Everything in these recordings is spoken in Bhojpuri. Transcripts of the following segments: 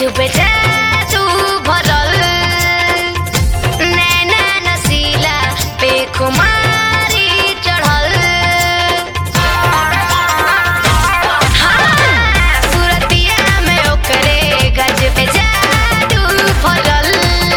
गजबे जादू भरल नैना नसीला पे खुमारी चढ़ल। हाँ, सूरतिया में ओकरे गजबे जादू भरल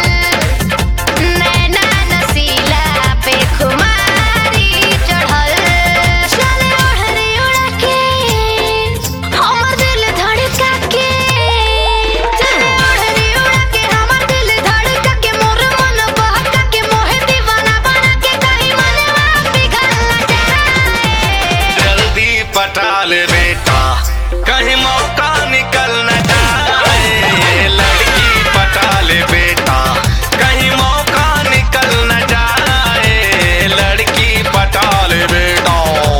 नैना नसीला पे खुमारी चढ़ल। चले ओढ़नी उड़ा के हमर दिल धड़का के, चले ओढ़नी उड़ा के हमर दिल धड़का के, मोर मन बहका के, मोहे दीवाना बना के, कहीं मनवा पिघल न जाए। जल्दी पटा ले बेटा कहीं मौका निकल न जाए। लड़की पटा ले बेटा कहीं मौका निकल न जाए। लड़की पटा ले बेटा।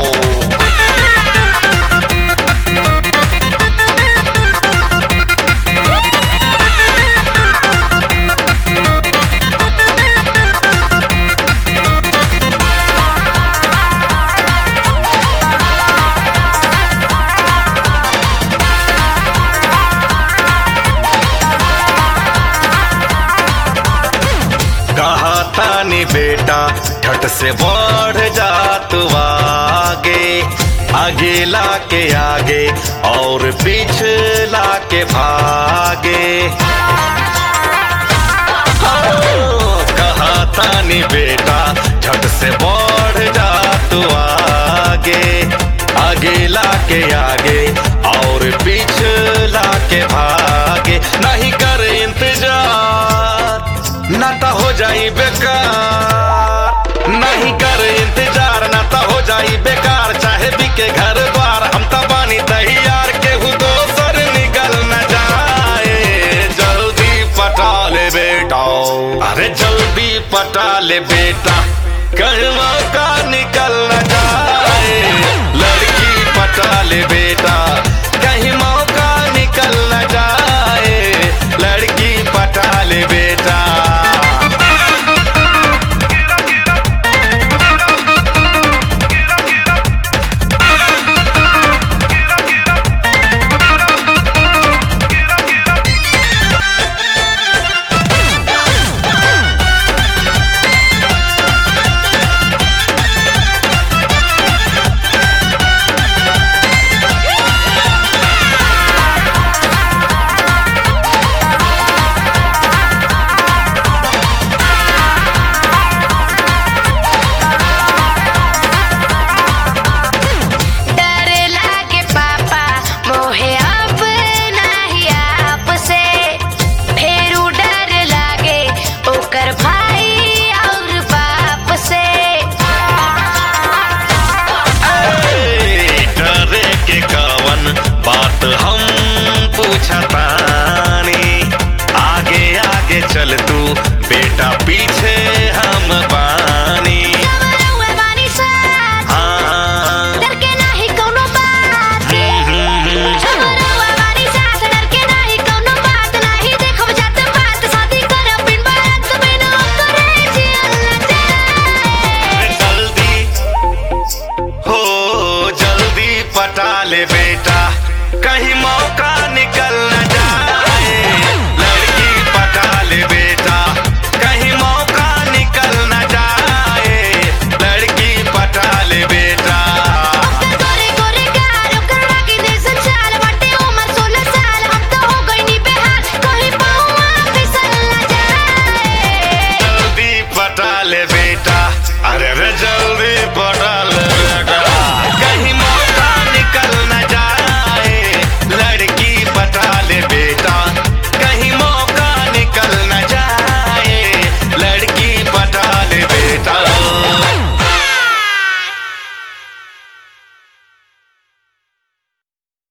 कहा तानी बेटा झट से बढ़ जा तू आगे, आगे ला के आगे और पिछला के भागे। कहा तानी बेटा झट से बढ़ जा तू आगे, आगे ला के आगे और पिछला के भागे। नहीं कर इंतजार ना तो हो जाई बेकार, नहीं कर इंतजार ना तो हो जाई बेकार। चाहे बिके घर द्वार हम तो बानी तैयार, केहू दोसर निकल न जाए। जल्दी पटा ले बेटा, अरे जल्दी पटा ले बेटा कहीं मौका निकल न जाए। लड़की पटा ले बेटा कहीं मौका निकल न जाए। लड़की पटा ले बेटा। बात हम पूछतानी आगे आगे चल तू बेटा पीछे हम बानी। हाँ, डर के नाही कोनो बात के, छबरवा वाली सास डर के नाही कोनो बात, नाही देखब जात बात, शादी करब बिन बात बिन करे जियल न जाए। जल्दी हो जल्दी पटा ले बेटा कहीं मौका निकल न जाए। लड़की पटा ले बेटा कहीं मौका निकल न जाए। लड़की पटा ले बेटा। गोरे गोरे गाल ओकरा के जैसन चाल बाटे, उमर 16 साल, हम तो हो गइनी बेहाल, कहीं पहुआ फिसल न जाए। जल्दी पटा ले बेटा, अरे रे